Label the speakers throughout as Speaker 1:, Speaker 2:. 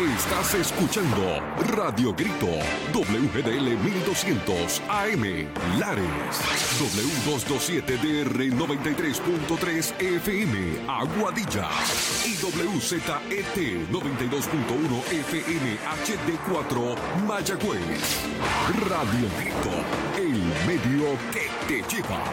Speaker 1: Estás escuchando Radio Grito, WGDL 1200 AM, Lares, W227DR 93.3 FM, Aguadilla, y WZET 92.1 FM HD4, Mayagüez. Radio Grito, el medio que te lleva.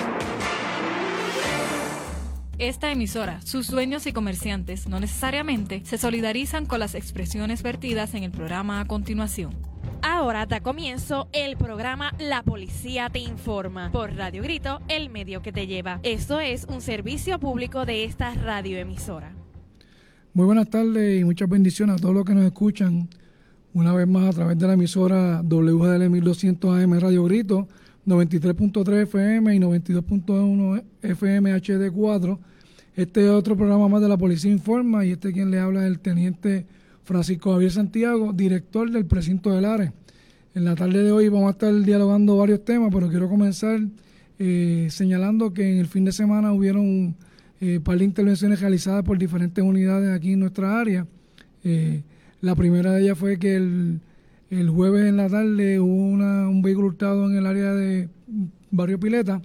Speaker 2: Esta emisora, sus dueños y comerciantes no necesariamente se solidarizan con las expresiones vertidas en el programa a continuación.
Speaker 3: Ahora da comienzo el programa La Policía Te Informa por Radio Grito, el medio que te lleva. Esto es un servicio público de esta radioemisora.
Speaker 4: Muy buenas tardes y muchas bendiciones a todos los que nos escuchan una vez más a través de la emisora WGDL 1200 AM Radio Grito, 93.3 FM y 92.1 FM HD4. Este es otro programa más de La Policía Informa y quien le habla es el teniente Francisco Javier Santiago, director del precinto de Lares. En la tarde de hoy vamos a estar dialogando varios temas, pero quiero comenzar señalando que en el fin de semana hubieron un par de intervenciones realizadas por diferentes unidades aquí en nuestra área. La primera de ellas fue que el jueves en la tarde hubo un vehículo hurtado en el área de Barrio Pileta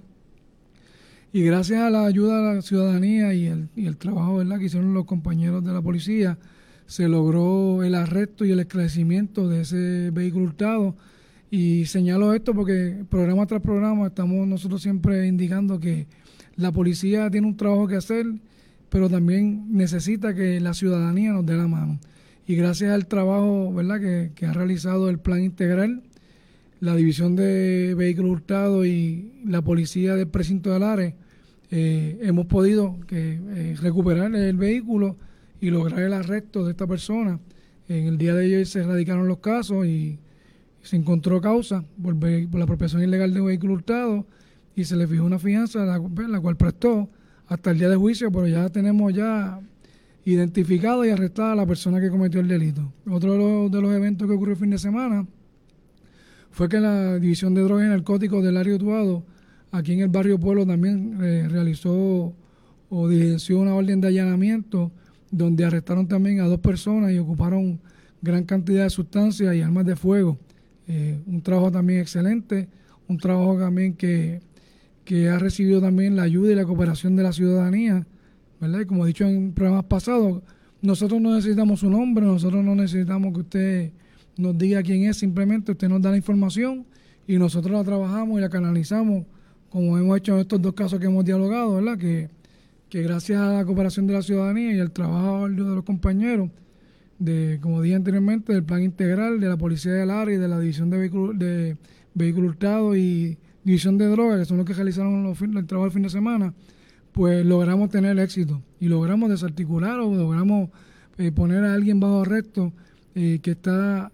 Speaker 4: y gracias a la ayuda de la ciudadanía y el trabajo, ¿verdad?, que hicieron los compañeros de la policía, se logró el arresto y el esclarecimiento de ese vehículo hurtado. Y señalo esto porque programa tras programa estamos nosotros siempre indicando que la policía tiene un trabajo que hacer, pero también necesita que la ciudadanía nos dé la mano. Y gracias al trabajo, ¿verdad?, que ha realizado el Plan Integral, la División de Vehículos Hurtados y la Policía del Precinto de Lares, hemos podido recuperar el vehículo y lograr el arresto de esta persona. En el día de hoy se erradicaron los casos y se encontró causa por la apropiación ilegal de un vehículo hurtado y se le fijó una fianza, la cual prestó hasta el día de juicio, pero ya tenemos identificado y arrestada a la persona que cometió el delito. Otro de los eventos que ocurrió el fin de semana fue que la División de Drogas y Narcóticos del área de Utuado, aquí en el barrio Pueblo, también realizó o diligenció una orden de allanamiento donde arrestaron también a 2 personas y ocuparon gran cantidad de sustancias y armas de fuego. Un trabajo también excelente, un trabajo también que ha recibido también la ayuda y la cooperación de la ciudadanía, ¿verdad? Y como he dicho en programas pasados, nosotros no necesitamos su nombre, nosotros no necesitamos que usted nos diga quién es, simplemente usted nos da la información y nosotros la trabajamos y la canalizamos, como hemos hecho en estos 2 casos que hemos dialogado, ¿verdad? Que gracias a la cooperación de la ciudadanía y al trabajo de los compañeros, como dije anteriormente, del Plan Integral, de la Policía del Área y de la División de Vehículos Hurtados y División de Drogas, que son los que realizaron el trabajo el fin de semana, pues logramos tener éxito y logramos desarticular o logramos poner a alguien bajo arresto que está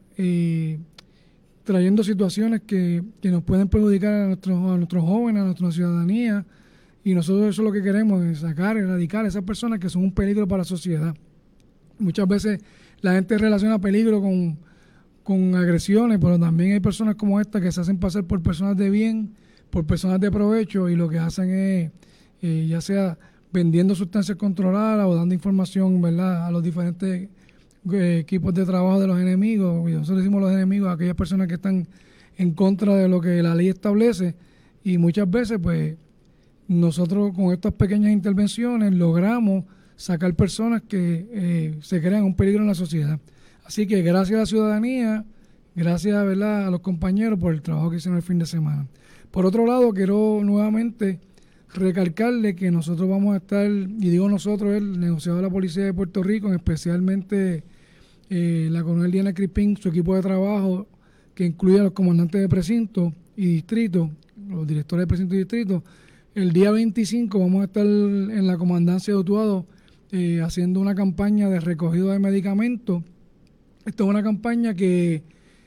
Speaker 4: trayendo situaciones que nos pueden perjudicar a nuestros jóvenes, a nuestra ciudadanía, y nosotros eso es lo que queremos, es sacar, erradicar a esas personas que son un peligro para la sociedad. Muchas veces la gente relaciona peligro con agresiones, pero también hay personas como esta que se hacen pasar por personas de bien, por personas de provecho, y lo que hacen es ya sea vendiendo sustancias controladas o dando información, ¿verdad?, a los diferentes equipos de trabajo de los enemigos. Y nosotros decimos los enemigos a aquellas personas que están en contra de lo que la ley establece, y muchas veces pues nosotros con estas pequeñas intervenciones logramos sacar personas que se crean un peligro en la sociedad. Así que gracias a la ciudadanía, gracias, ¿verdad?, a los compañeros por el trabajo que hicieron el fin de semana. Por otro lado, quiero nuevamente recalcarle que nosotros vamos a estar, y digo nosotros, el negociador de la Policía de Puerto Rico, especialmente la coronel Diana Crispín, su equipo de trabajo, que incluye a los comandantes de precinto y distrito, los directores de precinto y distrito. El día 25 vamos a estar en la comandancia de Utuado haciendo una campaña de recogido de medicamentos. Esta es una campaña que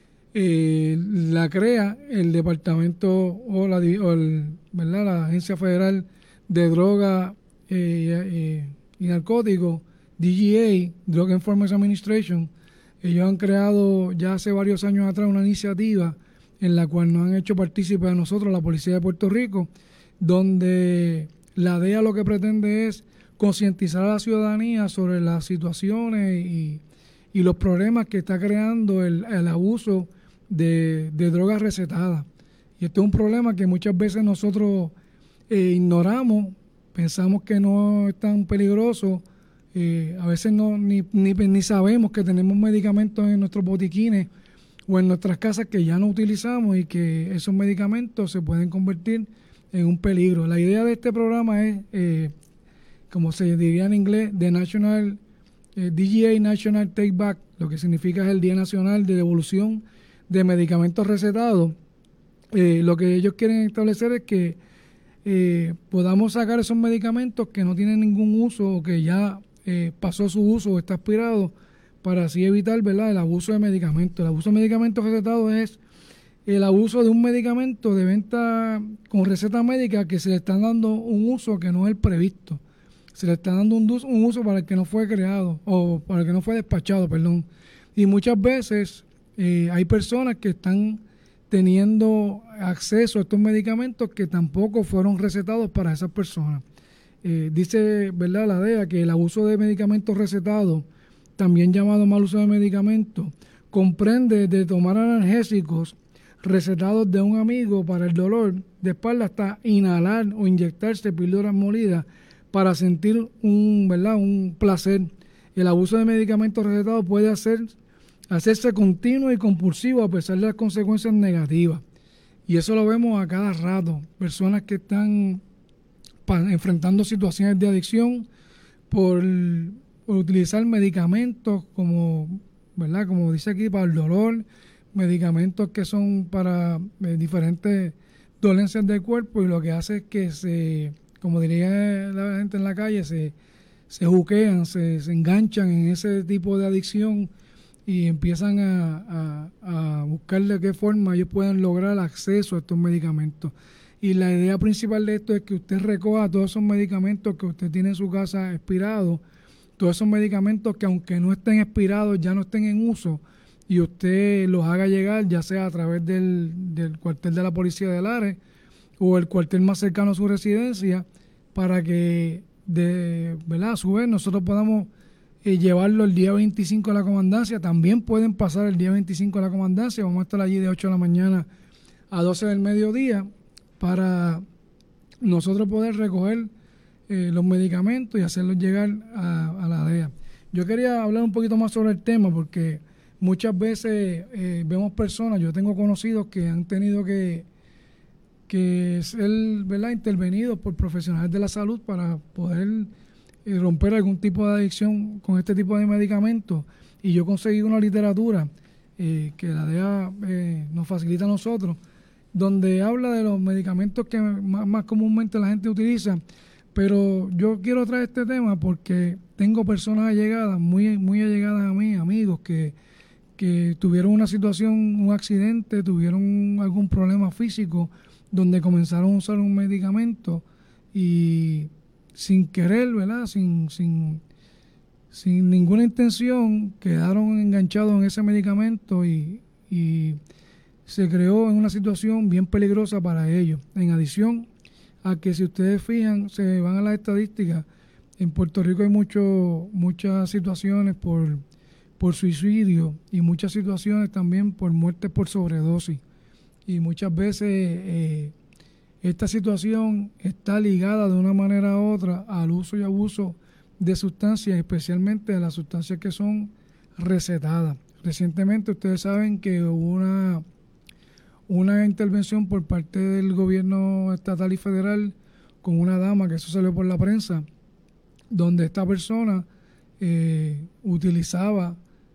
Speaker 4: la crea el departamento ¿verdad?, la Agencia Federal de Drogas y Narcóticos, DGA, Drug Enforcement Administration. Ellos han creado ya hace varios años atrás una iniciativa en la cual nos han hecho partícipes a nosotros, la Policía de Puerto Rico, donde la DEA lo que pretende es concientizar a la ciudadanía sobre las situaciones y y los problemas que está creando el abuso de drogas recetadas. Y esto es un problema que muchas veces nosotros ignoramos, pensamos que no es tan peligroso, a veces ni sabemos que tenemos medicamentos en nuestros botiquines o en nuestras casas que ya no utilizamos y que esos medicamentos se pueden convertir en un peligro. La idea de este programa es, como se diría en inglés, The National DGA National Take Back, lo que significa es el Día Nacional de Devolución de Medicamentos Recetados. Lo que ellos quieren establecer es que podamos sacar esos medicamentos que no tienen ningún uso o que ya pasó su uso o está expirado, para así evitar, ¿verdad?, el abuso de medicamentos. El abuso de medicamentos recetados es el abuso de un medicamento de venta con receta médica que se le está dando un uso que no es el previsto. Se le está dando un uso para el que no fue creado o para el que no fue despachado, perdón. Y muchas veces hay personas que están teniendo acceso a estos medicamentos que tampoco fueron recetados para esas personas. Dice, ¿verdad?, la DEA, que el abuso de medicamentos recetados, también llamado mal uso de medicamentos, comprende de tomar analgésicos recetados de un amigo para el dolor de espalda hasta inhalar o inyectarse píldoras molidas para sentir un placer. El abuso de medicamentos recetados puede hacerse continuo y compulsivo a pesar de las consecuencias negativas. Y eso lo vemos a cada rato. Personas que están enfrentando situaciones de adicción por utilizar medicamentos como dice aquí, para el dolor, medicamentos que son para diferentes dolencias del cuerpo, y lo que hace es que como diría la gente en la calle, se juquean, se enganchan en ese tipo de adicción y empiezan a buscar de qué forma ellos pueden lograr acceso a estos medicamentos. Y la idea principal de esto es que usted recoja todos esos medicamentos que usted tiene en su casa expirados, todos esos medicamentos que aunque no estén expirados ya no estén en uso, y usted los haga llegar ya sea a través del cuartel de la policía de Lares o el cuartel más cercano a su residencia, para que a su vez nosotros podamos llevarlo el día 25 a la comandancia. También pueden pasar el día 25 a la comandancia. Vamos a estar allí de 8 de la mañana a 12 del mediodía para nosotros poder recoger los medicamentos y hacerlos llegar a la DEA. Yo quería hablar un poquito más sobre el tema porque muchas veces vemos personas, yo tengo conocidos que han tenido que ser, ¿verdad?, intervenidos por profesionales de la salud para poder romper algún tipo de adicción con este tipo de medicamentos. Y yo conseguí una literatura que la DEA nos facilita a nosotros, donde habla de los medicamentos que más comúnmente la gente utiliza. Pero yo quiero traer este tema porque tengo personas allegadas, muy, muy allegadas a mí, amigos que tuvieron una situación, un accidente, tuvieron algún problema físico, donde comenzaron a usar un medicamento y sin querer, ¿verdad?, sin ninguna intención, quedaron enganchados en ese medicamento y se creó en una situación bien peligrosa para ellos. En adición a que, si ustedes fijan, se van a las estadísticas, en Puerto Rico hay muchas situaciones por suicidio y muchas situaciones también por muerte por sobredosis. Y muchas veces esta situación está ligada de una manera u otra al uso y abuso de sustancias, especialmente de las sustancias que son recetadas. Recientemente ustedes saben que hubo una intervención por parte del gobierno estatal y federal con una dama, que eso salió por la prensa, donde esta persona utilizaba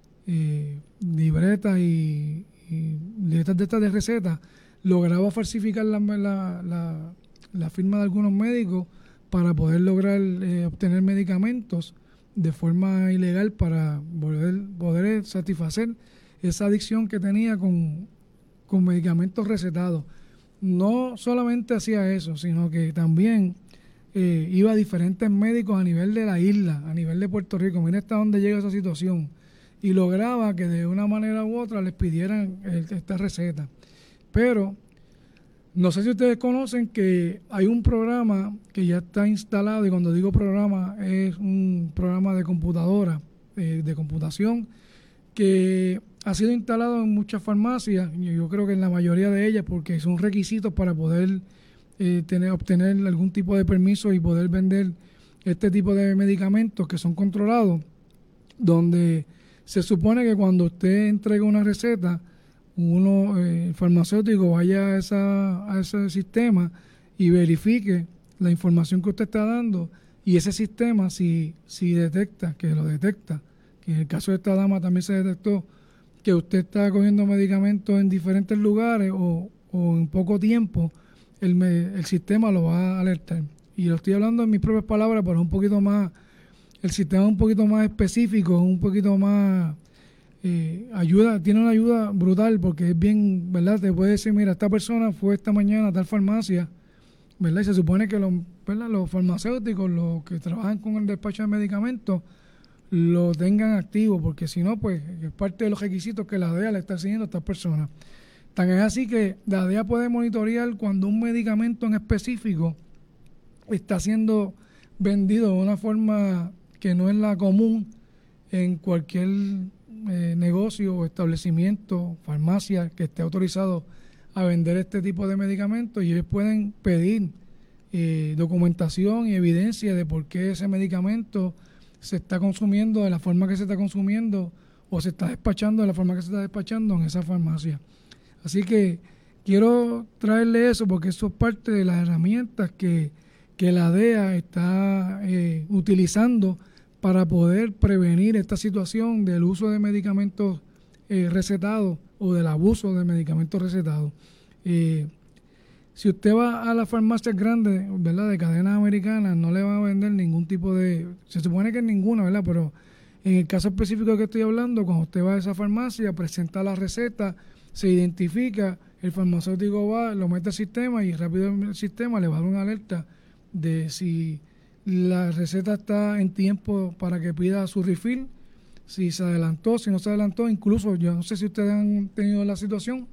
Speaker 4: libretas y letras de estas de recetas, lograba falsificar la firma de algunos médicos para poder lograr obtener medicamentos de forma ilegal para poder satisfacer esa adicción que tenía con medicamentos recetados. No solamente hacía eso, sino que también iba a diferentes médicos a nivel de la isla, a nivel de Puerto Rico. Mira hasta dónde llega esa situación. Y lograba que de una manera u otra les pidieran esta receta. Pero no sé si ustedes conocen que hay un programa que ya está instalado, y cuando digo programa es un programa de computadora, de computación, que ha sido instalado en muchas farmacias, yo creo que en la mayoría de ellas, porque son requisitos para poder obtener algún tipo de permiso y poder vender este tipo de medicamentos que son controlados, donde se supone que cuando usted entrega una receta, el farmacéutico vaya a ese sistema y verifique la información que usted está dando, y ese sistema si detecta, que lo detecta, que en el caso de esta dama también se detectó que usted está cogiendo medicamentos en diferentes lugares o en poco tiempo, el sistema lo va a alertar. Y lo estoy hablando en mis propias palabras, pero es un poquito más, el sistema es un poquito más específico, un poquito más tiene una ayuda brutal, porque es bien, ¿verdad? Te puede decir, mira, esta persona fue esta mañana a tal farmacia, ¿verdad? Y se supone que los farmacéuticos, los que trabajan con el despacho de medicamentos, lo tengan activo, porque si no, pues es parte de los requisitos que la DEA le está exigiendo a estas personas. Tan es así que la DEA puede monitorear cuando un medicamento en específico está siendo vendido de una forma que no es la común en cualquier negocio o establecimiento, farmacia que esté autorizado a vender este tipo de medicamentos, y ellos pueden pedir documentación y evidencia de por qué ese medicamento se está consumiendo de la forma que se está consumiendo o se está despachando de la forma que se está despachando en esa farmacia. Así que quiero traerle eso porque eso es parte de las herramientas que la DEA está utilizando para poder prevenir esta situación del uso de medicamentos recetados o del abuso de medicamentos recetados. Si usted va a las farmacias grandes, ¿verdad?, de cadenas americanas, no le van a vender ningún tipo de... Se supone que ninguna, ¿verdad? Pero en el caso específico que estoy hablando, cuando usted va a esa farmacia, presenta la receta, se identifica, el farmacéutico va, lo mete al sistema y rápido el sistema le va a dar una alerta de si la receta está en tiempo para que pida su refill, si se adelantó, si no se adelantó. Incluso yo no sé si ustedes han tenido la situación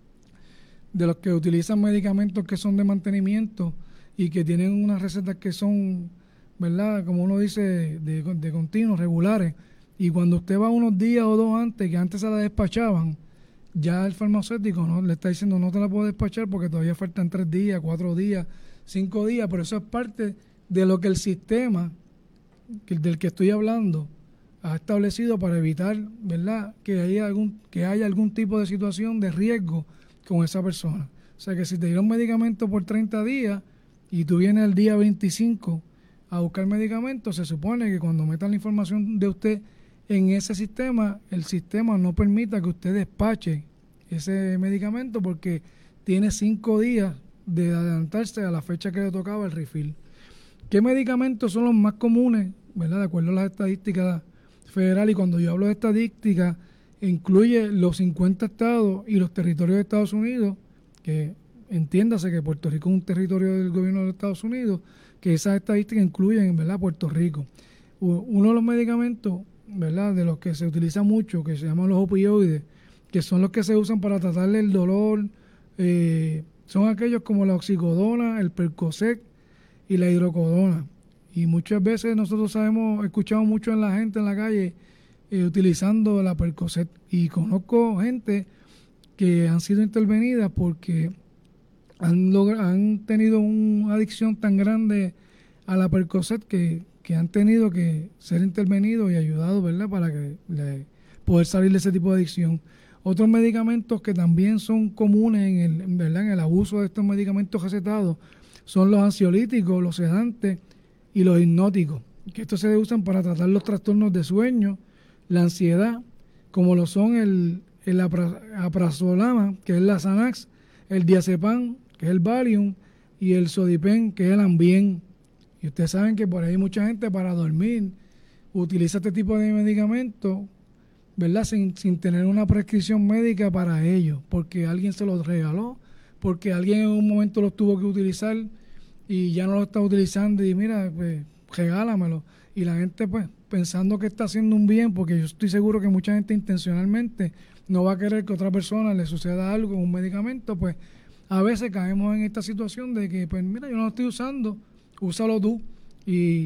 Speaker 4: de los que utilizan medicamentos que son de mantenimiento y que tienen unas recetas que son, ¿verdad?, como uno dice, de continuos, regulares, y cuando usted va unos días o dos antes, que antes se la despachaban, ya el farmacéutico no le está diciendo no te la puedo despachar porque todavía faltan 3 días, 4 días, 5 días, pero eso es parte de lo que el sistema del que estoy hablando ha establecido para evitar, ¿verdad?, que haya algún tipo de situación de riesgo con esa persona. O sea que si te dieron medicamento por 30 días y tú vienes el día 25 a buscar medicamentos, se supone que cuando metan la información de usted en ese sistema, el sistema no permita que usted despache ese medicamento porque tiene 5 días de adelantarse a la fecha que le tocaba el refill. ¿Qué medicamentos son los más comunes, ¿verdad?, de acuerdo a las estadísticas federales? Y cuando yo hablo de estadísticas, incluye los 50 estados y los territorios de Estados Unidos, que entiéndase que Puerto Rico es un territorio del gobierno de Estados Unidos, que esas estadísticas incluyen, ¿verdad?, Puerto Rico. Uno de los medicamentos, ¿verdad?, de los que se utiliza mucho, que se llaman los opioides, que son los que se usan para tratarle el dolor, son aquellos como la oxicodona, el Percocet y la hidrocodona. Y muchas veces nosotros escuchamos mucho en la gente en la calle utilizando la Percocet, y conozco gente que han sido intervenidas porque han tenido una adicción tan grande a la Percocet que han tenido que ser intervenidos y ayudados, ¿verdad?, para que poder salir de ese tipo de adicción. Otros medicamentos que también son comunes en el abuso de estos medicamentos recetados son los ansiolíticos, los sedantes y los hipnóticos, que estos se usan para tratar los trastornos de sueño, la ansiedad, como lo son el aprazolama, que es la Xanax, el diazepam, que es el Valium, y el Sodipen, que es el Ambien. Y ustedes saben que por ahí mucha gente para dormir utiliza este tipo de medicamentos, ¿verdad?, sin tener una prescripción médica para ello, porque alguien se los regaló, porque alguien en un momento los tuvo que utilizar y ya no lo está utilizando y mira, pues regálamelo. Y la gente, pues, pensando que está haciendo un bien, porque yo estoy seguro que mucha gente intencionalmente no va a querer que a otra persona le suceda algo con un medicamento, pues a veces caemos en esta situación de que, pues mira, yo no lo estoy usando, úsalo tú. Y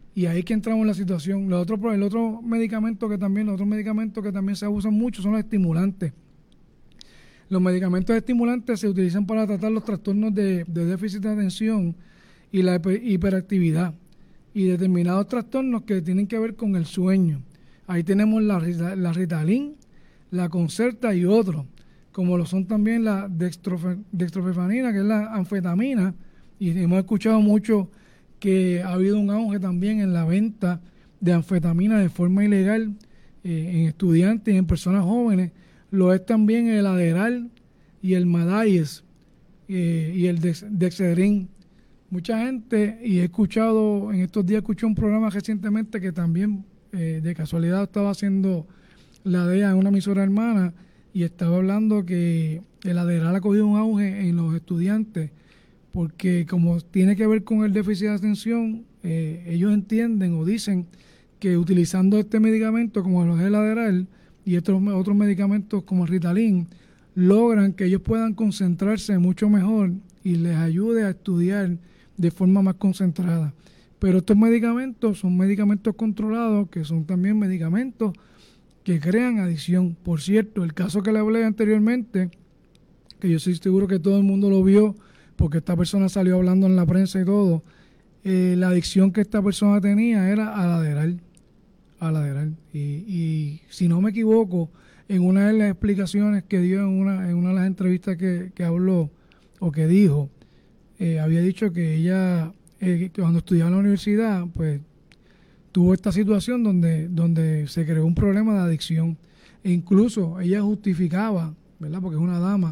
Speaker 4: y ahí es que entramos en la situación. Los otros medicamentos que también se abusan mucho son los estimulantes. Los medicamentos estimulantes se utilizan para tratar los trastornos de déficit de atención y la hiperactividad y determinados trastornos que tienen que ver con el sueño. Ahí tenemos la Ritalin, la Concerta y otros, como lo son también la dextrofetamina, que es la anfetamina, y hemos escuchado mucho que ha habido un auge también en la venta de anfetamina de forma ilegal en estudiantes y en personas jóvenes. Lo es también el Adderall y el Madayes y el Dexedrine. Mucha gente, y en estos días escuché un programa recientemente que también de casualidad estaba haciendo la DEA en una emisora hermana, y estaba hablando que el Adderall ha cogido un auge en los estudiantes porque como tiene que ver con el déficit de atención, ellos entienden o dicen que utilizando este medicamento como lo es el Adderall y otros medicamentos como el Ritalin, logran que ellos puedan concentrarse mucho mejor y les ayude a estudiar de forma más concentrada. Pero estos medicamentos son medicamentos controlados, que son también medicamentos que crean adicción. Por cierto, el caso que le hablé anteriormente, que yo estoy seguro que todo el mundo lo vio, porque esta persona salió hablando en la prensa y todo, la adicción que esta persona tenía era al Adderall. Y si no me equivoco, en una de las explicaciones que dio en una de las entrevistas que habló o que dijo, había dicho que ella, que cuando estudiaba en la universidad, pues tuvo esta situación donde se creó un problema de adicción. E incluso ella justificaba, ¿verdad?, porque es una dama,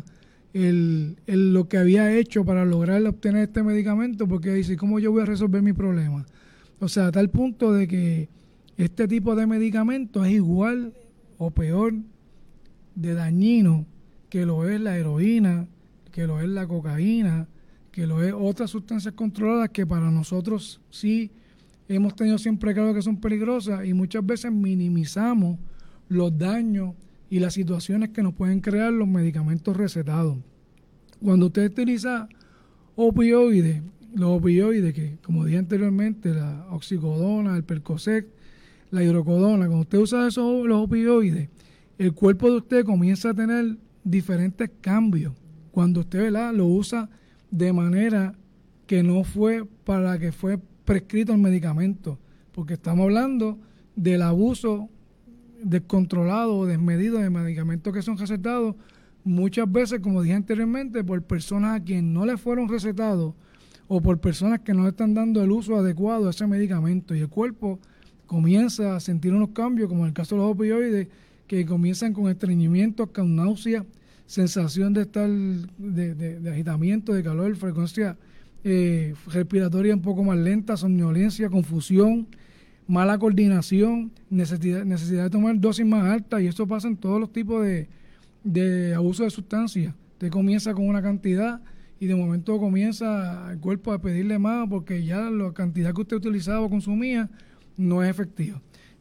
Speaker 4: lo que había hecho para lograr obtener este medicamento, porque dice, ¿cómo yo voy a resolver mi problema? O sea, a tal punto de que este tipo de medicamento es igual o peor de dañino que lo es la heroína, que lo es la cocaína, que lo es otras sustancias controladas que para nosotros sí hemos tenido siempre claro que son peligrosas, y muchas veces minimizamos los daños y las situaciones que nos pueden crear los medicamentos recetados. Cuando usted utiliza opioides, los opioides que, como dije anteriormente, la oxicodona, el Percocet, la hidrocodona, cuando usted usa los opioides, el cuerpo de usted comienza a tener diferentes cambios. Cuando usted, ¿verdad?, lo usa de manera que no fue para que fue prescrito el medicamento, porque estamos hablando del abuso descontrolado o desmedido de medicamentos que son recetados muchas veces, como dije anteriormente, por personas a quien no le fueron recetados o por personas que no le están dando el uso adecuado a ese medicamento, y el cuerpo comienza a sentir unos cambios, como en el caso de los opioides, que comienzan con estreñimiento, con náusea, sensación de estar de agitamiento, de calor, frecuencia respiratoria un poco más lenta, somnolencia, confusión, mala coordinación, necesidad de tomar dosis más altas, y esto pasa en todos los tipos de abuso de sustancias. Usted comienza con una cantidad y de momento comienza el cuerpo a pedirle más porque ya la cantidad que usted utilizaba o consumía no es efectiva.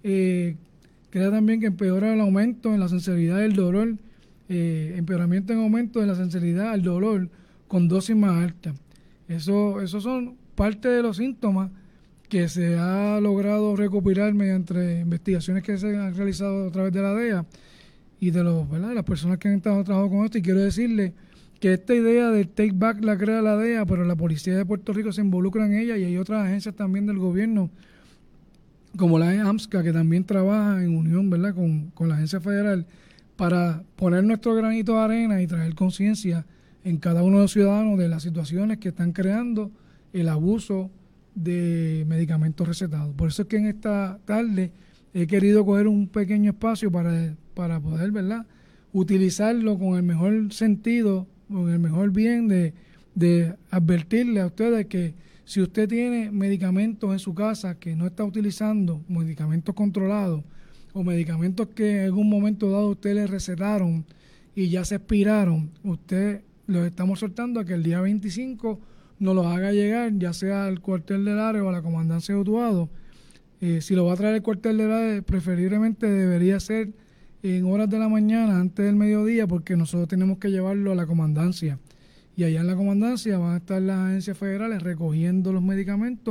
Speaker 4: Crea también que empeora el aumento en la sensibilidad del dolor, empeoramiento en aumento de la sensibilidad al dolor con dosis más altas. Esos son parte de los síntomas que se ha logrado recopilar mediante investigaciones que se han realizado a través de la DEA y de las personas que han estado trabajando con esto. Y quiero decirle que esta idea del Take Back la crea la DEA, pero la Policía de Puerto Rico se involucra en ella, y hay otras agencias también del gobierno, como la AMSCA, que también trabaja en unión, ¿verdad?, con la agencia federal, para poner nuestro granito de arena y traer conciencia en cada uno de los ciudadanos de las situaciones que están creando el abuso de medicamentos recetados. Por eso es que en esta tarde he querido coger un pequeño espacio para poder, ¿verdad?, utilizarlo con el mejor sentido, con el mejor bien de advertirle a ustedes que si usted tiene medicamentos en su casa que no está utilizando, medicamentos controlados o medicamentos que en algún momento dado usted le recetaron y ya se expiraron, usted los estamos soltando a que el día 25 nos los haga llegar, ya sea al cuartel del área o a la comandancia de Utuado. Si lo va a traer el cuartel del área, preferiblemente debería ser en horas de la mañana, antes del mediodía, porque nosotros tenemos que llevarlo a la comandancia. Y allá en la comandancia van a estar las agencias federales recogiendo los medicamentos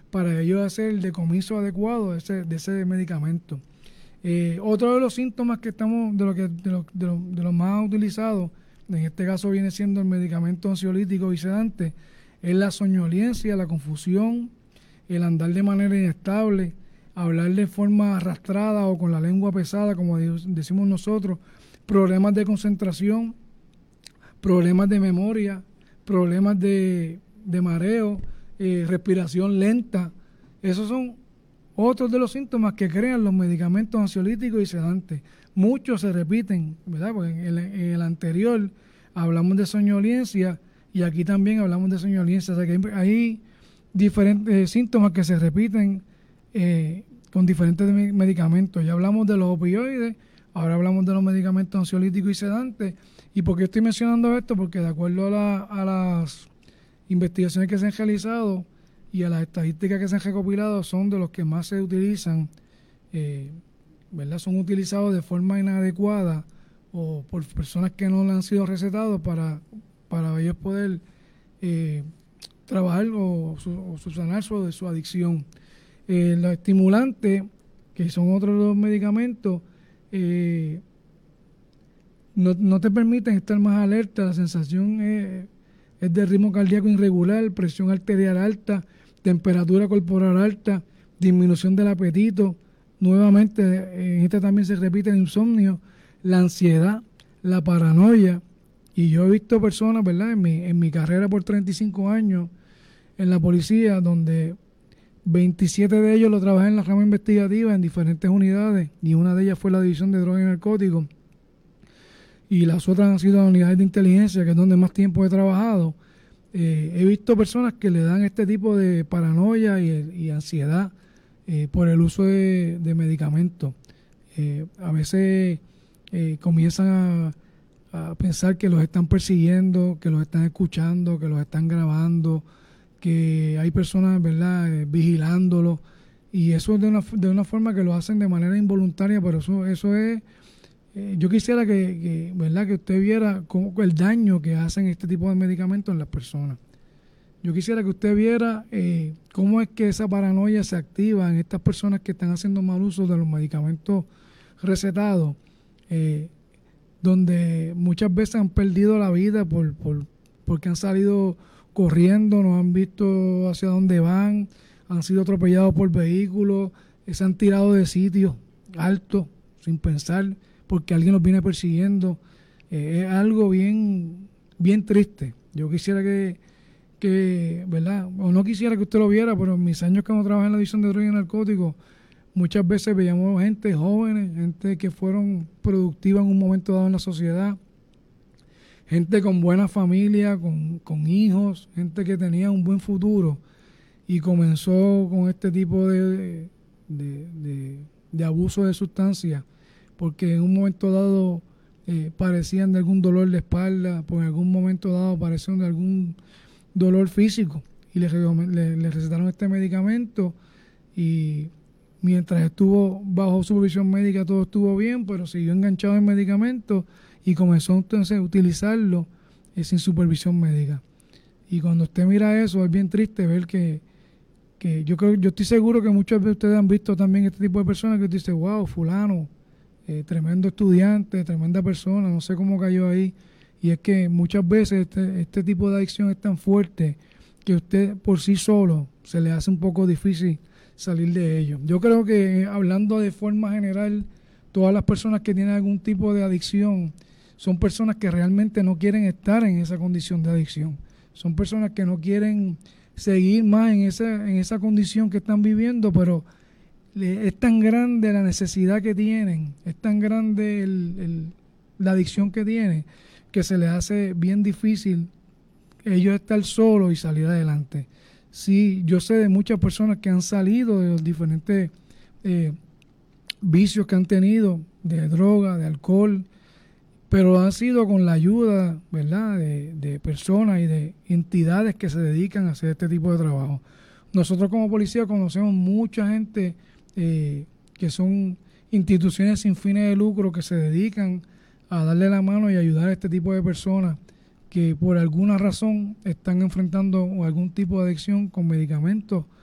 Speaker 4: para ellos hacer el decomiso adecuado de ese medicamento. Otro de los síntomas que estamos, de los más utilizados, en este caso viene siendo el medicamento ansiolítico y sedante, es la soñolencia, la confusión, el andar de manera inestable, hablar de forma arrastrada o con la lengua pesada, como decimos nosotros, problemas de concentración, problemas de memoria, problemas de mareo, respiración lenta. Esos son otros de los síntomas que crean los medicamentos ansiolíticos y sedantes. Muchos se repiten, ¿verdad? Porque en el anterior hablamos de soñolencia y aquí también hablamos de soñolencia. O sea que hay diferentes síntomas que se repiten con diferentes medicamentos. Ya hablamos de los opioides, ahora hablamos de los medicamentos ansiolíticos y sedantes. ¿Y por qué estoy mencionando esto? Porque de acuerdo a las investigaciones que se han realizado y a las estadísticas que se han recopilado, son de los que más se utilizan, ¿verdad? Son utilizados de forma inadecuada o por personas que no le han sido recetados para ellos poder trabajar o subsanar su adicción. Los estimulantes, que son otros de los medicamentos, no te permiten estar más alerta. La sensación es de ritmo cardíaco irregular, presión arterial alta, temperatura corporal alta, disminución del apetito. Nuevamente, en este también se repite el insomnio, la ansiedad, la paranoia. Y yo he visto personas, ¿verdad?, en mi carrera por 35 años en la policía, donde 27 de ellos lo trabajé en la rama investigativa en diferentes unidades, y una de ellas fue la División de Drogas y Narcóticos, y las otras han sido las unidades de inteligencia, que es donde más tiempo he trabajado. He visto personas que le dan este tipo de paranoia y ansiedad por el uso de medicamentos. A veces comienzan a pensar que los están persiguiendo, que los están escuchando, que los están grabando, que hay personas, ¿verdad?, vigilándolos, y eso es de una forma que lo hacen de manera involuntaria, pero eso es... yo quisiera que ¿verdad?, que usted viera el daño que hacen este tipo de medicamentos en las personas. Yo quisiera que usted viera cómo es que esa paranoia se activa en estas personas que están haciendo mal uso de los medicamentos recetados, donde muchas veces han perdido la vida porque han salido corriendo, no han visto hacia dónde van, han sido atropellados por vehículos, se han tirado de sitios altos sin pensar, porque alguien los viene persiguiendo. Es algo bien triste. Yo quisiera que, ¿verdad?, o no quisiera que usted lo viera, pero en mis años cuando trabajé en la División de Drogas y Narcóticos, muchas veces veíamos gente jóvenes, gente que fueron productivas en un momento dado en la sociedad, gente con buena familia, con hijos, gente que tenía un buen futuro, y comenzó con este tipo de abuso de sustancias, porque en un momento dado padecían de algún dolor de espalda, pues en algún momento dado padecían de algún dolor físico, y le recetaron este medicamento, y mientras estuvo bajo supervisión médica todo estuvo bien, pero siguió enganchado en medicamentos y comenzó entonces a utilizarlo sin supervisión médica. Y cuando usted mira eso, es bien triste ver que yo estoy seguro que muchos de ustedes han visto también este tipo de personas que usted dice, wow, fulano, tremendo estudiante, tremenda persona, no sé cómo cayó ahí. Y es que muchas veces este tipo de adicción es tan fuerte que usted por sí solo se le hace un poco difícil salir de ello. Yo creo que, hablando de forma general, todas las personas que tienen algún tipo de adicción son personas que realmente no quieren estar en esa condición de adicción. Son personas que no quieren seguir más en esa condición que están viviendo, pero es tan grande la necesidad que tienen, es tan grande la adicción que tienen, que se les hace bien difícil ellos estar solos y salir adelante. Sí, yo sé de muchas personas que han salido de los diferentes vicios que han tenido, de droga, de alcohol, pero ha sido con la ayuda, ¿verdad?, de personas y de entidades que se dedican a hacer este tipo de trabajo. Nosotros como policía conocemos mucha gente que son instituciones sin fines de lucro que se dedican a darle la mano y ayudar a este tipo de personas que por alguna razón están enfrentando algún tipo de adicción con medicamentos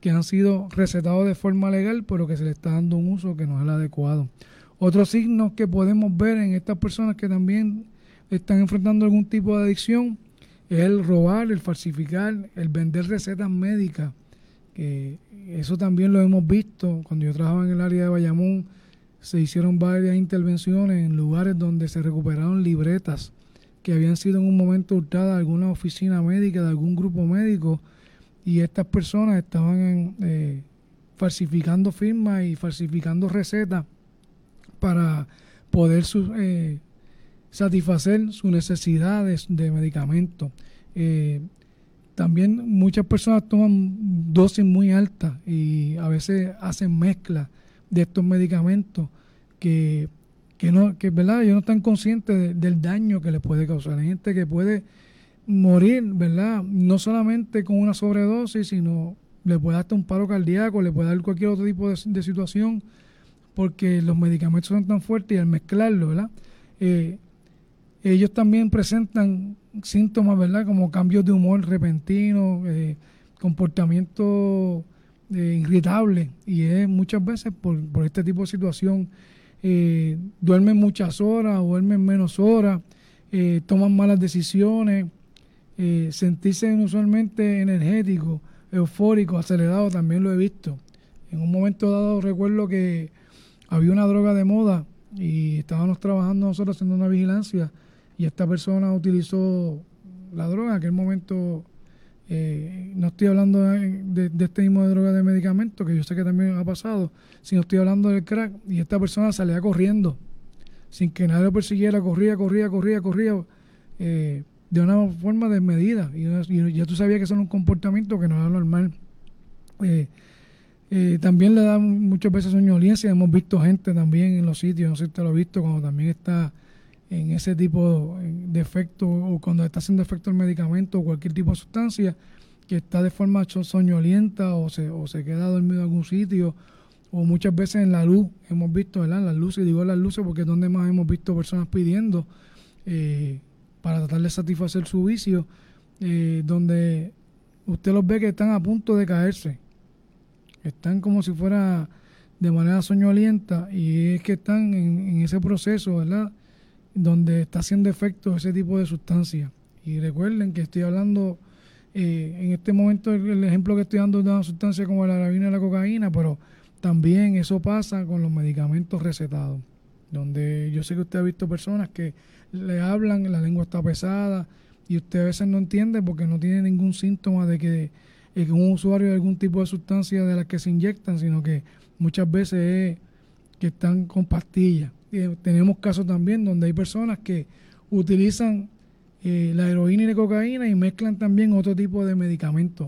Speaker 4: que han sido recetados de forma legal, pero que se le está dando un uso que no es el adecuado. Otros signos que podemos ver en estas personas que también están enfrentando algún tipo de adicción es el robar, el falsificar, el vender recetas médicas. Eso también lo hemos visto. Cuando yo trabajaba en el área de Bayamón, se hicieron varias intervenciones en lugares donde se recuperaron libretas que habían sido en un momento hurtadas de alguna oficina médica, de algún grupo médico, y estas personas estaban falsificando firmas y falsificando recetas para poder satisfacer sus necesidades de medicamentos. También muchas personas toman dosis muy altas y a veces hacen mezcla de estos medicamentos que ¿verdad? Ellos no están conscientes del daño que les puede causar. Hay gente que puede morir, ¿verdad? No solamente con una sobredosis, sino le puede dar hasta un paro cardíaco, le puede dar cualquier otro tipo de situación, porque los medicamentos son tan fuertes y al mezclarlo, ¿verdad? Ellos también presentan síntomas, ¿verdad? Como cambios de humor repentinos, comportamiento irritable, y es muchas veces por este tipo de situación. Duermen muchas horas o duermen menos horas, toman malas decisiones, sentirse inusualmente energético, eufórico, acelerado, también lo he visto. En un momento dado recuerdo que había una droga de moda y estábamos trabajando nosotros haciendo una vigilancia y esta persona utilizó la droga. En aquel momento no estoy hablando de este mismo de droga de medicamento, que yo sé que también ha pasado, sino estoy hablando del crack, y esta persona salía corriendo sin que nadie lo persiguiera, corría de una forma desmedida, y ya tú sabías que eso era un comportamiento que no era normal. También le da muchas veces soñolencia. Hemos visto gente también en los sitios, no sé si te lo has visto, cuando también está en ese tipo de efecto, o cuando está haciendo efecto el medicamento o cualquier tipo de sustancia, que está de forma soñolienta o se queda dormido en algún sitio, o muchas veces en la luz. Hemos visto, ¿verdad? Las luces, digo las luces porque es donde más hemos visto personas pidiendo para tratar de satisfacer su vicio, donde usted los ve que están a punto de caerse. Están como si fuera de manera soñolienta, y es que están en ese proceso, ¿verdad?, donde está haciendo efecto ese tipo de sustancia. Y recuerden que estoy hablando, en este momento el ejemplo que estoy dando es de una sustancia como la heroína y la cocaína, pero también eso pasa con los medicamentos recetados, donde yo sé que usted ha visto personas que le hablan, la lengua está pesada, y usted a veces no entiende porque no tiene ningún síntoma de que es un usuario de algún tipo de sustancia de las que se inyectan, sino que muchas veces es que están con pastillas. Tenemos casos también donde hay personas que utilizan la heroína y la cocaína y mezclan también otro tipo de medicamentos.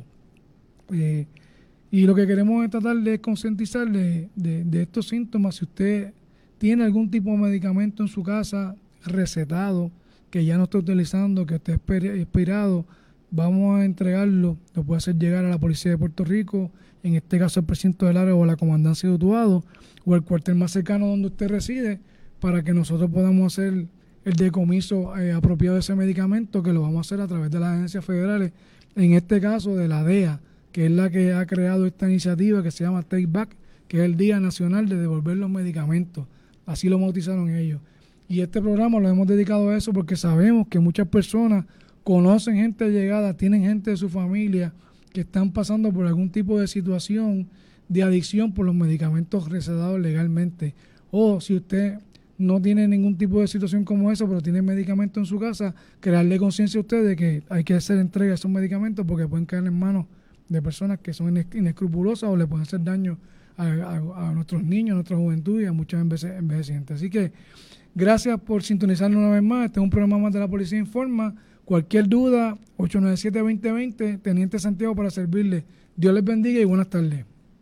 Speaker 4: Y lo que queremos es tratar de concientizar de estos síntomas. Si usted tiene algún tipo de medicamento en su casa recetado, que ya no está utilizando, que esté expirado, vamos a entregarlo. Lo puede hacer llegar a la Policía de Puerto Rico, en este caso el precinto del área o la Comandancia de Utuado, o el cuartel más cercano donde usted reside, para que nosotros podamos hacer el decomiso apropiado de ese medicamento, que lo vamos a hacer a través de las agencias federales, en este caso de la DEA, que es la que ha creado esta iniciativa que se llama Take Back, que es el Día Nacional de Devolver los Medicamentos. Así lo bautizaron ellos. Y este programa lo hemos dedicado a eso porque sabemos que muchas personas conocen gente llegada, tienen gente de su familia que están pasando por algún tipo de situación de adicción por los medicamentos recetados legalmente. O si usted no tiene ningún tipo de situación como esa, pero tiene medicamentos en su casa, crearle conciencia a usted de que hay que hacer entrega de esos medicamentos porque pueden caer en manos de personas que son inescrupulosas o le pueden hacer daño a nuestros niños, a nuestra juventud y a muchos envejecientes. Así que gracias por sintonizarnos una vez más. Este es un programa más de la Policía Informa. Cualquier duda, 897-2020, Teniente Santiago para servirle. Dios les bendiga y buenas tardes.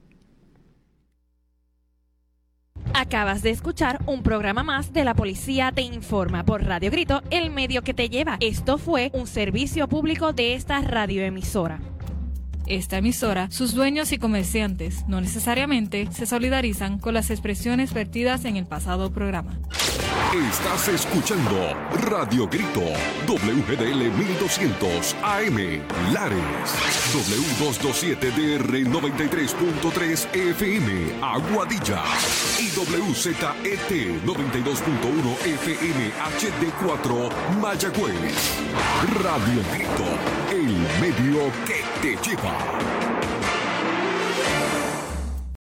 Speaker 3: Acabas de escuchar un programa más de La Policía Te Informa por Radio Grito, el medio que te lleva. Esto fue un servicio público de esta radioemisora.
Speaker 2: Esta emisora, sus dueños y comerciantes no necesariamente se solidarizan con las expresiones vertidas en el pasado programa.
Speaker 1: Estás escuchando Radio Grito, WGDL 1200 AM, Lares, W227DR 93.3 FM, Aguadilla, y WZET 92.1 FM HD4, Mayagüez. Radio Grito, el medio que te lleva.